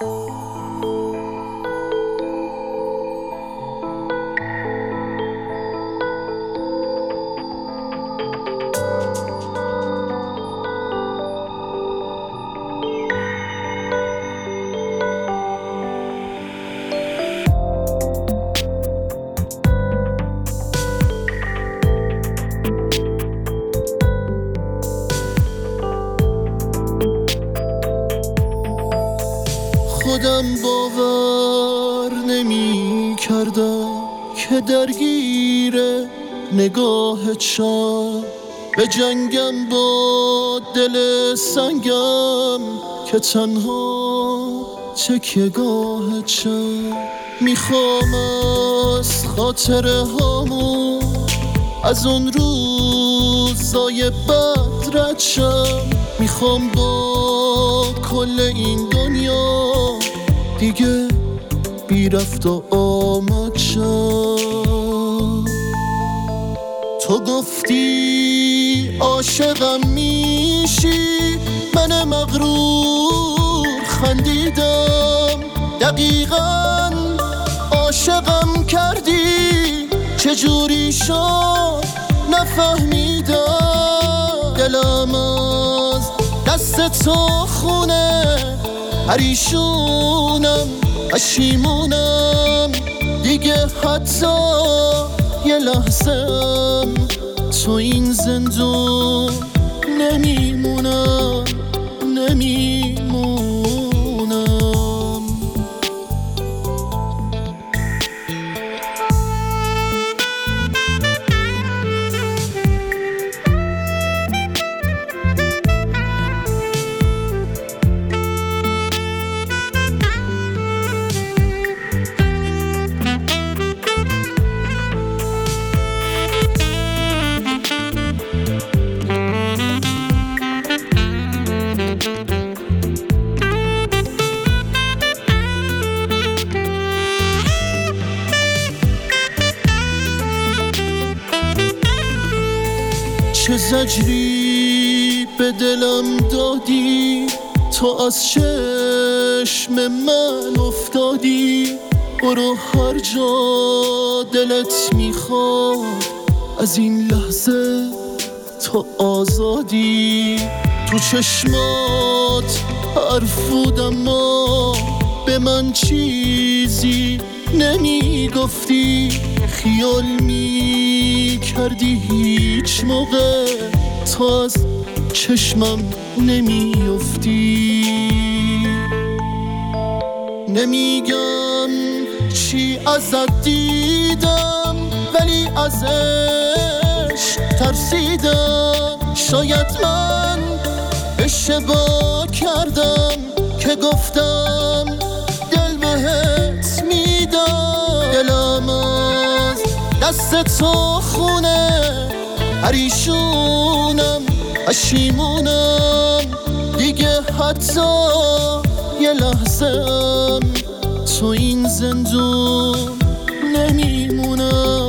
خودم باور نمی کردم که درگیر نگاه چشم به جنگم با دل سنگم که تنها تکیه‌گاه چشم میخوام از خاطره هامون از اون روزای بد رد شم میخوام با کل این دنیا دیگه بی رفت و آمد شم. تو گفتی عاشقم میشی، من مغرور خندیدم، دقیقاً عاشقم کردی، چجوری شد نفهمیدم. دلم از دست تو خونه، پریشونم پشیمونم، دیگه حتی یه لحظه‌ام تو این زندون نمیمونم. چه زجری به دلم دادی، تو از چشم من افتادی. برو هر جا دلت میخواد، از این لحظه تو آزادی. تو چشمات حرف بود اما به من چیزی نمیگفتی، خیال میکردی هیچ موقع تو از چشمم نمیافتی. نمیگم چی ازت دیدم، ولی ازش ترسیدم. شاید من اشتباه کردم که گفتم دل بهت میدم. دلم از دست تو خونه، پریشونم پشیمونم، دیگه حتی یه لحظه‌ام تو این زندون نمیمونم.